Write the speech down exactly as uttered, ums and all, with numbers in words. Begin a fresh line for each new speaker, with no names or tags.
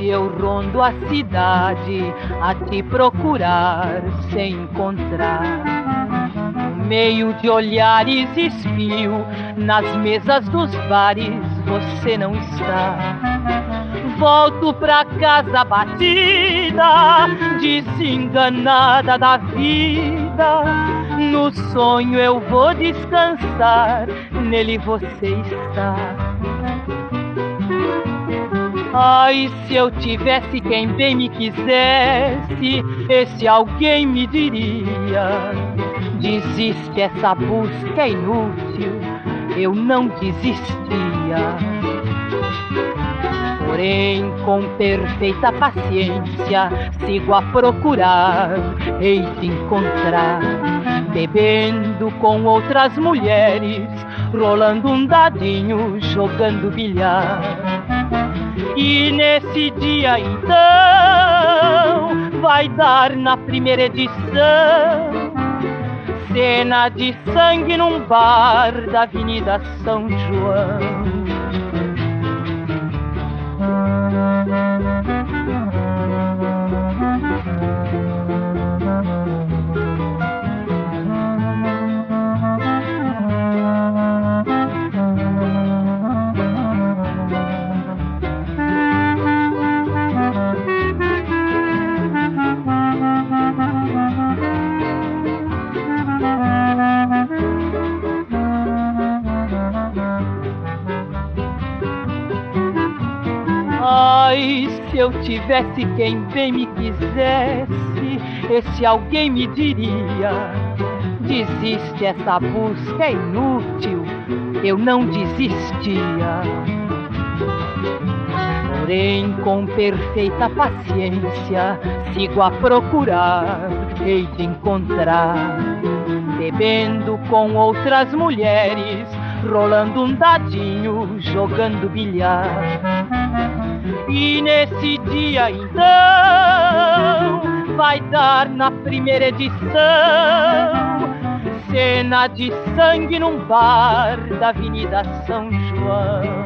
noite eu rondo a cidade a te procurar sem encontrar. No meio de olhares espio, nas mesas dos bares você não está. Volto pra casa batida, desenganada da vida. No sonho eu vou descansar, nele você está. Ai, se eu tivesse quem bem me quisesse, esse alguém me diria: desiste, essa busca é inútil, eu não desistia. Porém, com perfeita paciência, sigo a procurar, hei de encontrar. Bebendo com outras mulheres, rolando um dadinho, jogando bilhar. E nesse dia então vai dar na primeira edição cena de sangue num bar da Avenida São João. Ai, se eu tivesse quem bem me quisesse, esse alguém me diria: desiste, essa busca é inútil, eu não desistia. Porém, com perfeita paciência, sigo a procurar, hei de encontrar. Bebendo com outras mulheres, rolando um dadinho, jogando bilhar. E nesse dia então vai dar na primeira edição cena de sangue num bar da Avenida São João.